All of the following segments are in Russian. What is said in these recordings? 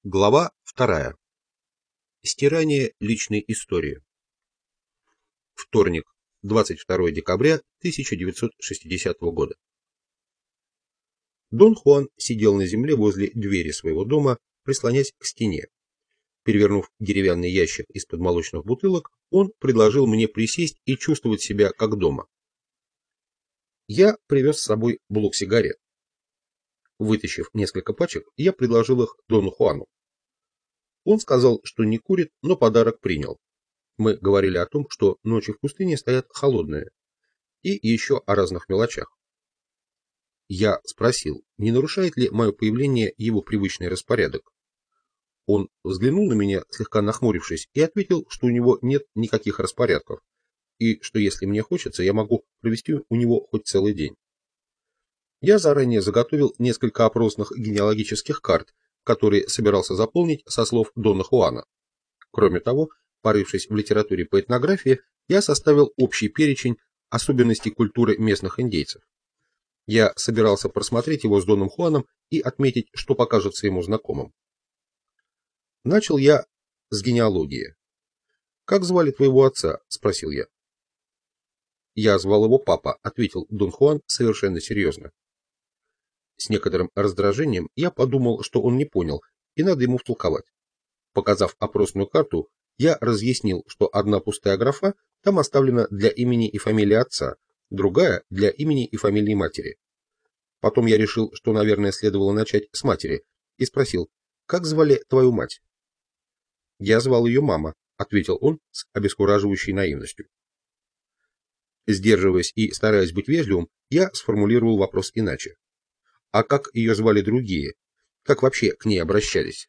Глава 2. Стирание личной истории. Вторник, 22 декабря 1960 года. Дон Хуан сидел на земле возле двери своего дома, прислонясь к стене. Перевернув деревянный ящик из-под молочных бутылок, он предложил мне присесть и чувствовать себя как дома. Я привез с собой блок сигарет. Вытащив несколько пачек, я предложил их Дону Хуану. Он сказал, что не курит, но подарок принял. Мы говорили о том, что ночи в пустыне стоят холодные, и еще о разных мелочах. Я спросил, не нарушает ли мое появление его привычный распорядок. Он взглянул на меня, слегка нахмурившись, и ответил, что у него нет никаких распорядков, и что если мне хочется, я могу провести у него хоть целый день. Я заранее заготовил несколько опросных генеалогических карт, которые собирался заполнить со слов Дона Хуана. Кроме того, порывшись в литературе по этнографии, я составил общий перечень особенностей культуры местных индейцев. Я собирался просмотреть его с Доном Хуаном и отметить, что покажется ему знакомым. Начал я с генеалогии. «Как звали твоего отца?» – спросил я. «Я звал его папа», – ответил Дон Хуан совершенно серьезно. С некоторым раздражением я подумал, что он не понял, и надо ему втолковать. Показав опросную карту, я разъяснил, что одна пустая графа там оставлена для имени и фамилии отца, другая для имени и фамилии матери. Потом я решил, что, наверное, следовало начать с матери, и спросил, как звали твою мать? Я звал ее мама, ответил он с обескураживающей наивностью. Сдерживаясь и стараясь быть вежливым, я сформулировал вопрос иначе. А как ее звали другие? Как вообще к ней обращались?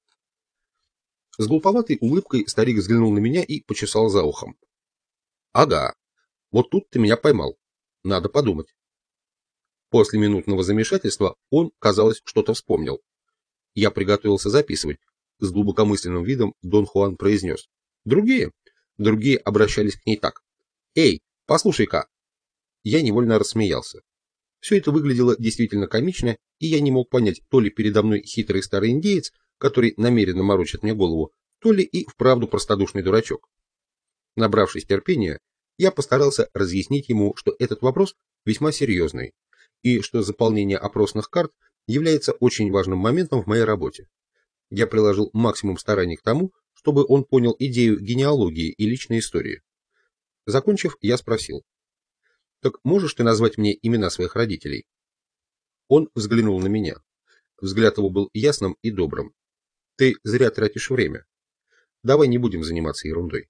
С глуповатой улыбкой старик взглянул на меня и почесал за ухом. «Ага, вот тут ты меня поймал. Надо подумать». После минутного замешательства он, казалось, что-то вспомнил. Я приготовился записывать. С глубокомысленным видом Дон Хуан произнес. «Другие?» Другие обращались к ней так. «Эй, послушай-ка!» Я невольно рассмеялся. Все это выглядело действительно комично, и я не мог понять, то ли передо мной хитрый старый индеец, который намеренно морочит мне голову, то ли и вправду простодушный дурачок. Набравшись терпения, я постарался разъяснить ему, что этот вопрос весьма серьезный, и что заполнение опросных карт является очень важным моментом в моей работе. Я приложил максимум стараний к тому, чтобы он понял идею генеалогии и личной истории. Закончив, я спросил, «Так можешь ты назвать мне имена своих родителей?» Он взглянул на меня. Взгляд его был ясным и добрым. «Ты зря тратишь время. Давай не будем заниматься ерундой».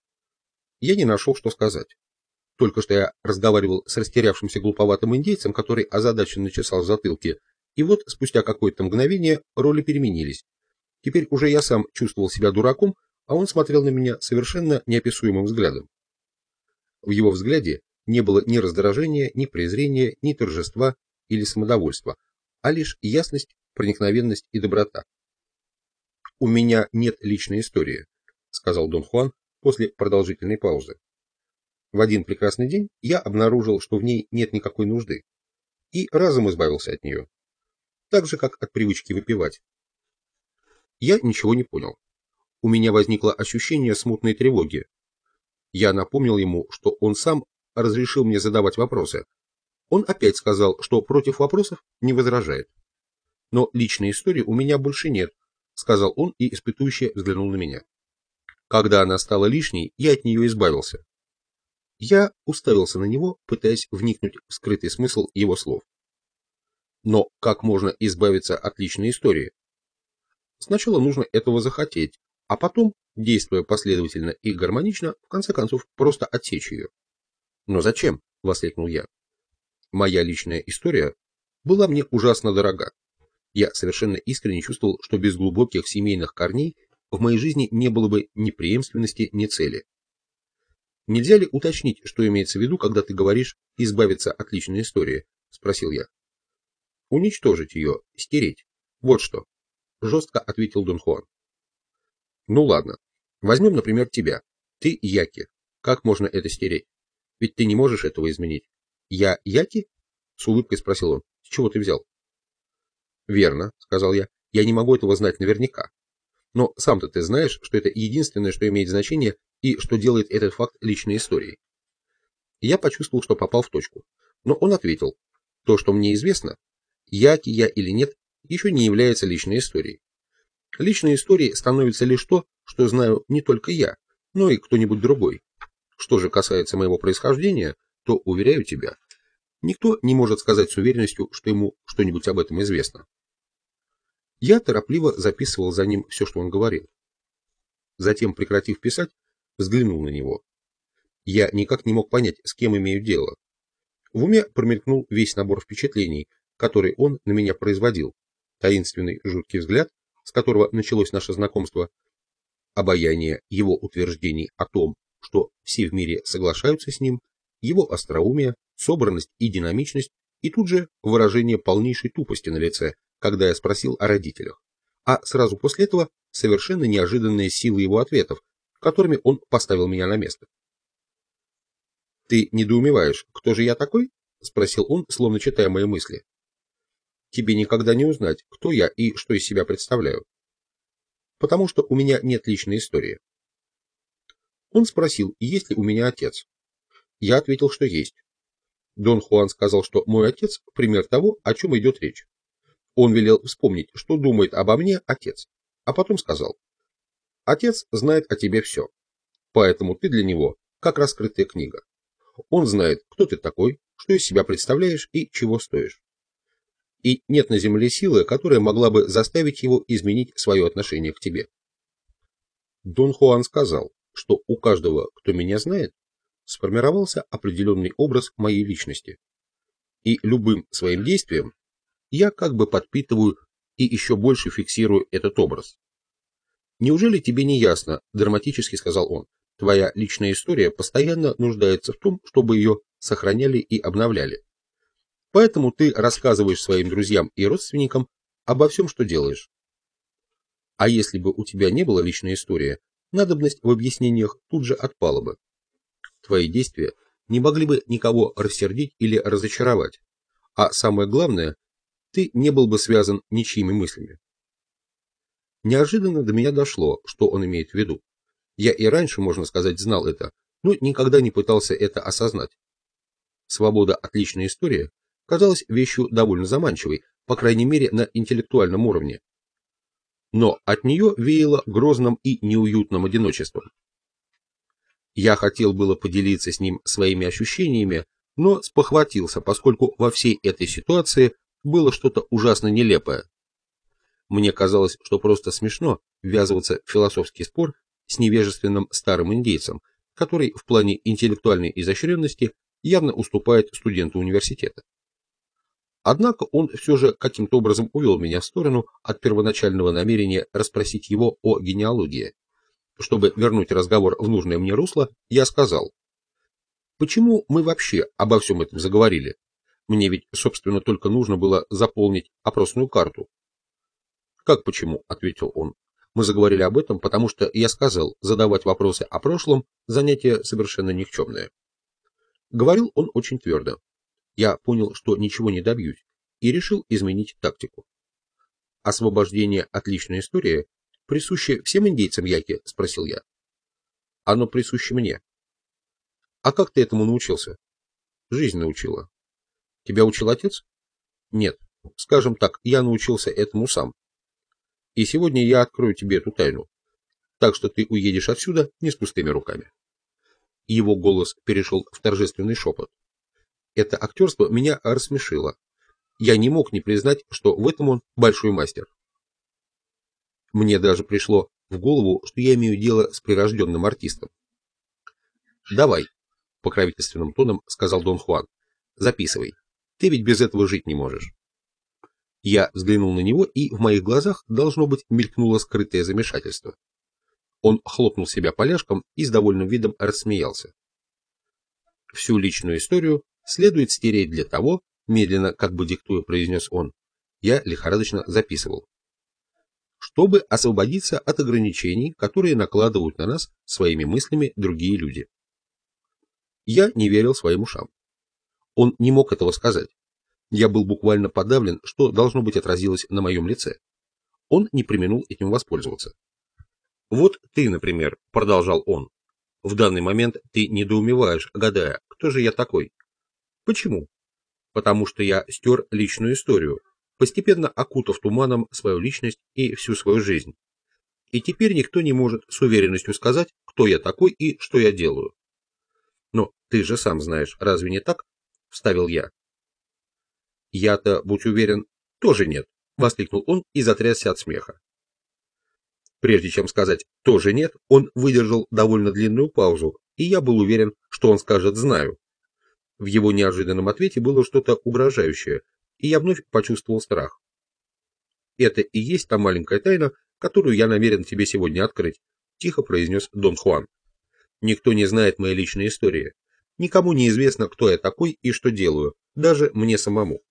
Я не нашел, что сказать. Только что я разговаривал с растерявшимся глуповатым индейцем, который озадаченно чесал в затылке, и вот спустя какое-то мгновение роли переменились. Теперь уже я сам чувствовал себя дураком, а он смотрел на меня совершенно неописуемым взглядом. В его взгляде не было ни раздражения, ни презрения, ни торжества или самодовольства, а лишь ясность, проникновенность и доброта. «У меня нет личной истории», — сказал Дон Хуан после продолжительной паузы. В один прекрасный день я обнаружил, что в ней нет никакой нужды, и разом избавился от нее, так же, как от привычки выпивать. Я ничего не понял. У меня возникло ощущение смутной тревоги. Я напомнил ему, что он сам разрешил мне задавать вопросы. Он опять сказал, что против вопросов не возражает. «Но личной истории у меня больше нет», — сказал он и испытующе взглянул на меня. Когда она стала лишней, я от нее избавился. Я уставился на него, пытаясь вникнуть в скрытый смысл его слов. Но как можно избавиться от личной истории? Сначала нужно этого захотеть, а потом, действуя последовательно и гармонично, в конце концов просто отсечь ее. «Но зачем?» — воскликнул я. Моя личная история была мне ужасно дорога. Я совершенно искренне чувствовал, что без глубоких семейных корней в моей жизни не было бы ни преемственности, ни цели. «Нельзя ли уточнить, что имеется в виду, когда ты говоришь «избавиться от личной истории»?» — спросил я. «Уничтожить ее, стереть. Вот что», — жестко ответил Дон Хуан. «Ну ладно. Возьмем, например, тебя. Ты Яки. Как можно это стереть? Ведь ты не можешь этого изменить». «Я Яки?» — с улыбкой спросил он. «С чего ты взял?» «Верно», — сказал я. Я не могу этого знать наверняка. Но сам-то ты знаешь, что это единственное, что имеет значение и что делает этот факт личной историей. Я почувствовал, что попал в точку. Но он ответил, то, что мне известно, яки я или нет, еще не является личной историей. Личной историей становится лишь то, что знаю не только я, но и кто-нибудь другой. Что же касается моего происхождения, то, уверяю тебя, никто не может сказать с уверенностью, что ему что-нибудь об этом известно. Я торопливо записывал за ним все, что он говорил. Затем, прекратив писать, взглянул на него. Я никак не мог понять, с кем имею дело. В уме промелькнул весь набор впечатлений, который он на меня производил. Таинственный жуткий взгляд, с которого началось наше знакомство, обаяние его утверждений о том, что все в мире соглашаются с ним, его остроумие, собранность и динамичность, и тут же выражение полнейшей тупости на лице, когда я спросил о родителях. А сразу после этого совершенно неожиданная сила его ответов, которыми он поставил меня на место. «Ты недоумеваешь, кто же я такой?» — спросил он, словно читая мои мысли. «Тебе никогда не узнать, кто я и что из себя представляю. Потому что у меня нет личной истории». Он спросил, есть ли у меня отец. Я ответил, что есть. Дон Хуан сказал, что мой отец – пример того, о чем идет речь. Он велел вспомнить, что думает обо мне отец, а потом сказал: «Отец знает о тебе все, поэтому ты для него как раскрытая книга. Он знает, кто ты такой, что из себя представляешь и чего стоишь. И нет на земле силы, которая могла бы заставить его изменить свое отношение к тебе». Дон Хуан сказал, что у каждого, кто меня знает, сформировался определенный образ моей личности. И любым своим действием я как бы подпитываю и еще больше фиксирую этот образ. «Неужели тебе не ясно, — драматически сказал он, — твоя личная история постоянно нуждается в том, чтобы ее сохраняли и обновляли. Поэтому ты рассказываешь своим друзьям и родственникам обо всем, что делаешь. А если бы у тебя не была личной истории, надобность в объяснениях тут же отпала бы. Твои действия не могли бы никого рассердить или разочаровать, а самое главное, ты не был бы связан ничьими мыслями». Неожиданно до меня дошло, что он имеет в виду. Я и раньше, можно сказать, знал это, но никогда не пытался это осознать. Свобода от личной истории казалась вещью довольно заманчивой, по крайней мере на интеллектуальном уровне. Но от нее веяло грозным и неуютным одиночеством. Я хотел было поделиться с ним своими ощущениями, но спохватился, поскольку во всей этой ситуации было что-то ужасно нелепое. Мне казалось, что просто смешно ввязываться в философский спор с невежественным старым индейцем, который в плане интеллектуальной изощренности явно уступает студенту университета. Однако он все же каким-то образом увел меня в сторону от первоначального намерения расспросить его о генеалогии. Чтобы вернуть разговор в нужное мне русло, я сказал: «Почему мы вообще обо всем этом заговорили? Мне ведь, собственно, только нужно было заполнить опросную карту». «Как почему?» — ответил он. «Мы заговорили об этом, потому что я сказал, задавать вопросы о прошлом — занятие совершенно никчемное». Говорил он очень твердо. Я понял, что ничего не добьюсь, и решил изменить тактику. «Освобождение от личной истории присуще всем индейцам Яки?» — спросил я. «Оно присуще мне». «А как ты этому научился?» «Жизнь научила». «Тебя учил отец?» «Нет. Скажем так, я научился этому сам. И сегодня я открою тебе эту тайну, так что ты уедешь отсюда не с пустыми руками». Его голос перешел в торжественный шепот. Это актерство меня рассмешило. Я не мог не признать, что в этом он большой мастер. Мне даже пришло в голову, что я имею дело с прирожденным артистом. «Давай», — покровительственным тоном сказал Дон Хуан, — «записывай. Ты ведь без этого жить не можешь». Я взглянул на него, и в моих глазах, должно быть, мелькнуло скрытое замешательство. Он хлопнул себя поляшком и с довольным видом рассмеялся. «Всю личную историю следует стереть для того, медленно, как бы диктуя, произнес он. Я лихорадочно записывал. Чтобы освободиться от ограничений, которые накладывают на нас своими мыслями другие люди». Я не верил своим ушам. Он не мог этого сказать. Я был буквально подавлен, что должно быть отразилось на моем лице. Он не преминул этим воспользоваться. «Вот ты, например», — продолжал он, — «в данный момент ты недоумеваешь, гадая, кто же я такой. Почему? Потому что я стер личную историю, постепенно окутав туманом свою личность и всю свою жизнь. И теперь никто не может с уверенностью сказать, кто я такой и что я делаю. Но ты же сам знаешь, разве не так?» — вставил я. «Я-то, будь уверен, тоже нет», — воскликнул он и затрясся от смеха. Прежде чем сказать «тоже нет», он выдержал довольно длинную паузу, и я был уверен, что он скажет «знаю». В его неожиданном ответе было что-то угрожающее, и я вновь почувствовал страх. «Это и есть та маленькая тайна, которую я намерен тебе сегодня открыть», — тихо произнес Дон Хуан. «Никто не знает моей личной истории. Никому не известно, кто я такой и что делаю, даже мне самому».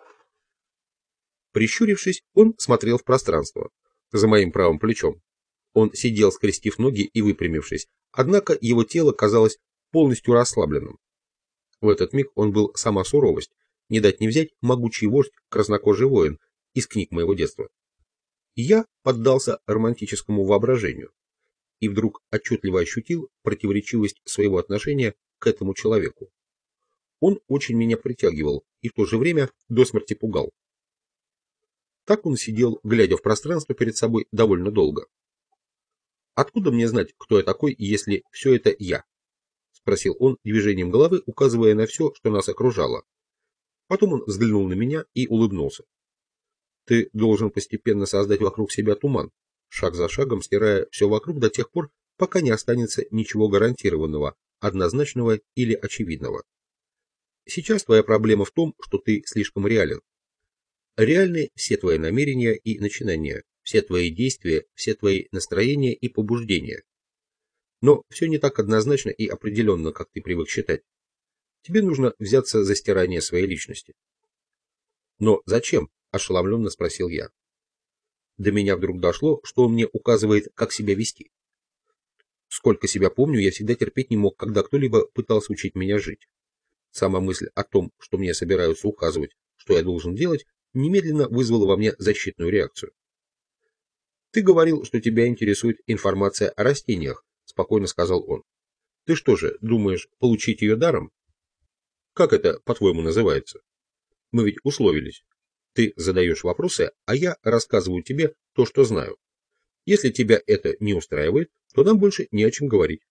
Прищурившись, он смотрел в пространство, за моим правым плечом. Он сидел, скрестив ноги и выпрямившись, однако его тело казалось полностью расслабленным. В этот миг он был сама суровость, не дать не взять могучий вождь, краснокожий воин из книг моего детства. И я поддался романтическому воображению и вдруг отчетливо ощутил противоречивость своего отношения к этому человеку. Он очень меня притягивал и в то же время до смерти пугал. Так он сидел, глядя в пространство перед собой довольно долго. «Откуда мне знать, кто я такой, если все это я?» — спросил он движением головы, указывая на все, что нас окружало. Потом он взглянул на меня и улыбнулся. «Ты должен постепенно создать вокруг себя туман, шаг за шагом стирая все вокруг до тех пор, пока не останется ничего гарантированного, однозначного или очевидного. Сейчас твоя проблема в том, что ты слишком реален. Реальны все твои намерения и начинания, все твои действия, все твои настроения и побуждения. Но все не так однозначно и определенно, как ты привык считать. Тебе нужно взяться за стирание своей личности». «Но зачем?» – ошеломленно спросил я. До меня вдруг дошло, что он мне указывает, как себя вести. Сколько себя помню, я всегда терпеть не мог, когда кто-либо пытался учить меня жить. Сама мысль о том, что мне собираются указывать, что я должен делать, немедленно вызвала во мне защитную реакцию. «Ты говорил, что тебя интересует информация о растениях», – спокойно сказал он. «Ты что же, думаешь получить ее даром? Как это, по-твоему, называется? Мы ведь условились. Ты задаешь вопросы, а я рассказываю тебе то, что знаю. Если тебя это не устраивает, то нам больше не о чем говорить».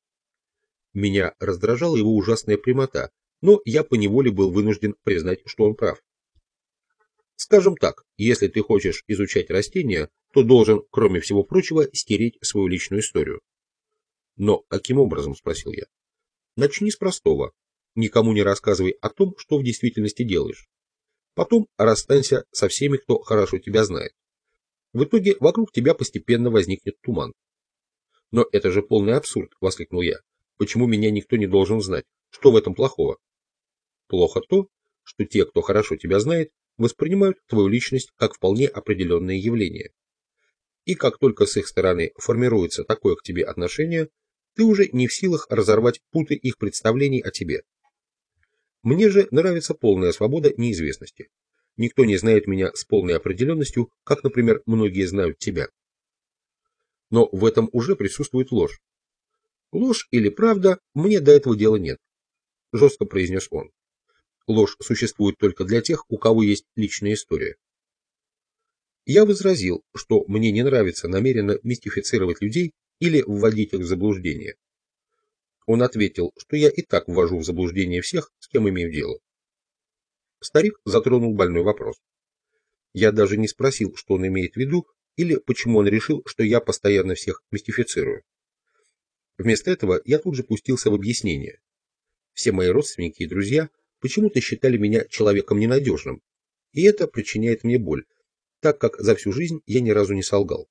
Меня раздражала его ужасная прямота, но я поневоле был вынужден признать, что он прав. «Скажем так, если ты хочешь изучать растения, то должен, кроме всего прочего, стереть свою личную историю». «Но каким образом?» – спросил я. «Начни с простого. Никому не рассказывай о том, что в действительности делаешь. Потом расстанься со всеми, кто хорошо тебя знает. В итоге вокруг тебя постепенно возникнет туман». «Но это же полный абсурд!» – воскликнул я. «Почему меня никто не должен знать? Что в этом плохого?» «Плохо то, что те, кто хорошо тебя знает, воспринимают твою личность как вполне определенное явление. И как только с их стороны формируется такое к тебе отношение, ты уже не в силах разорвать путы их представлений о тебе. Мне же нравится полная свобода неизвестности. Никто не знает меня с полной определенностью, как, например, многие знают тебя. Но в этом уже присутствует ложь. Ложь или правда, мне до этого дела нет», – жестко произнес он. «Ложь существует только для тех, у кого есть личная история». Я возразил, что мне не нравится намеренно мистифицировать людей или вводить их в заблуждение. Он ответил, что я и так ввожу в заблуждение всех, с кем имею дело. Старик затронул больной вопрос. Я даже не спросил, что он имеет в виду, или почему он решил, что я постоянно всех мистифицирую. Вместо этого я тут же пустился в объяснение. Все мои родственники и друзья почему-то считали меня человеком ненадежным, и это причиняет мне боль, так как за всю жизнь я ни разу не солгал.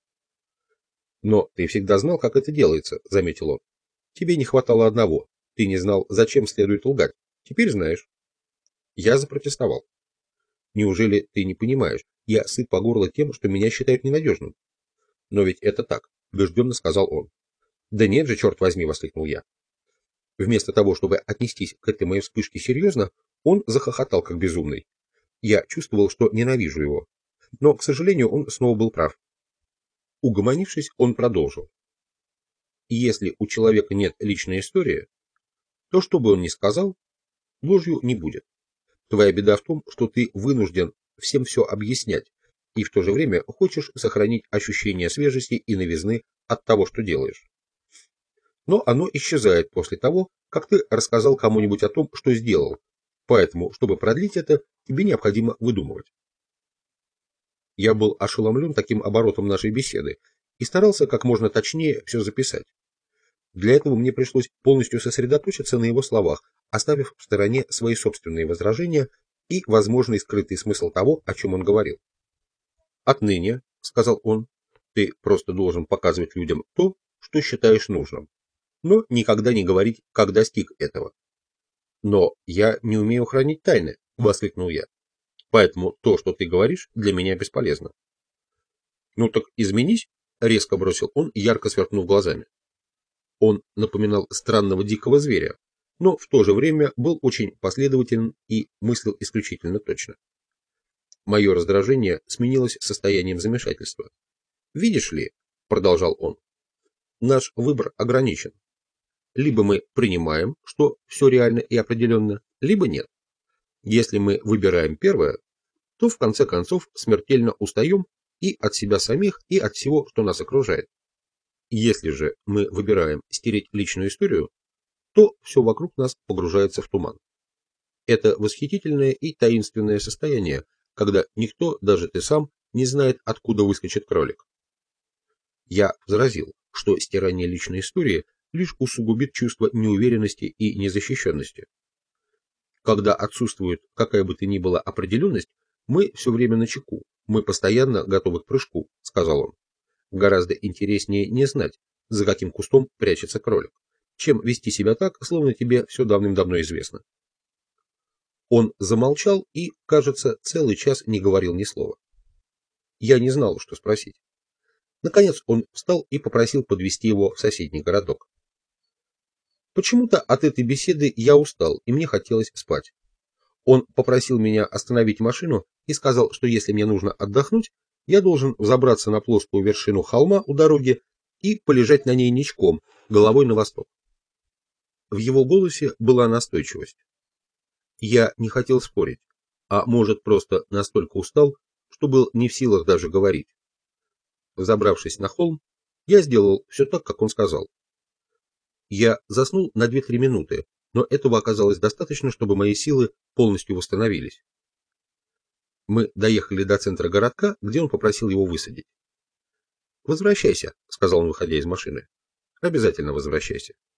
«Но ты всегда знал, как это делается», — заметил он. «Тебе не хватало одного. Ты не знал, зачем следует лгать. Теперь знаешь». Я запротестовал. «Неужели ты не понимаешь? Я сыт по горло тем, что меня считают ненадежным». «Но ведь это так», — убежденно сказал он. «Да нет же, черт возьми», — воскликнул я. Вместо того, чтобы отнестись к этой моей вспышке серьезно, он захохотал как безумный. Я чувствовал, что ненавижу его. Но, к сожалению, он снова был прав. Угомонившись, он продолжил. И если у человека нет личной истории, то, что бы он ни сказал, ложью не будет. Твоя беда в том, что ты вынужден всем все объяснять, и в то же время хочешь сохранить ощущение свежести и новизны от того, что делаешь. Но оно исчезает после того, как ты рассказал кому-нибудь о том, что сделал. Поэтому, чтобы продлить это, тебе необходимо выдумывать. Я был ошеломлен таким оборотом нашей беседы и старался как можно точнее все записать. Для этого мне пришлось полностью сосредоточиться на его словах, оставив в стороне свои собственные возражения и возможный скрытый смысл того, о чем он говорил. «Отныне, — сказал он, — ты просто должен показывать людям то, что считаешь нужным, но никогда не говорить, как достиг этого». «Но я не умею хранить тайны, — воскликнул я, — поэтому то, что ты говоришь, для меня бесполезно». «Ну так изменись, — резко бросил он, ярко сверкнув глазами. Он напоминал странного дикого зверя, но в то же время был очень последователен и мыслил исключительно точно. Мое раздражение сменилось состоянием замешательства. «Видишь ли, — продолжал он, — наш выбор ограничен. Либо мы принимаем, что все реально и определенно, либо нет. Если мы выбираем первое, то в конце концов смертельно устаем и от себя самих, и от всего, что нас окружает. Если же мы выбираем стереть личную историю, то все вокруг нас погружается в туман. Это восхитительное и таинственное состояние, когда никто, даже ты сам, не знает, откуда выскочит кролик. Я возразил, что стирание личной истории лишь усугубит чувство неуверенности и незащищенности. Когда отсутствует какая бы то ни была определенность, мы все время начеку, мы постоянно готовы к прыжку, сказал он. Гораздо интереснее не знать, за каким кустом прячется кролик, чем вести себя так, словно тебе все давным-давно известно. Он замолчал и, кажется, целый час не говорил ни слова. Я не знал, что спросить. Наконец он встал и попросил подвезти его в соседний городок. Почему-то от этой беседы я устал, и мне хотелось спать. Он попросил меня остановить машину и сказал, что если мне нужно отдохнуть, я должен взобраться на плоскую вершину холма у дороги и полежать на ней ничком, головой на восток. В его голосе была настойчивость. Я не хотел спорить, а может просто настолько устал, что был не в силах даже говорить. Взобравшись на холм, я сделал все так, как он сказал. Я заснул на 2-3 минуты, но этого оказалось достаточно, чтобы мои силы полностью восстановились. Мы доехали до центра городка, где он попросил его высадить. «Возвращайся», — сказал он, выходя из машины. «Обязательно возвращайся».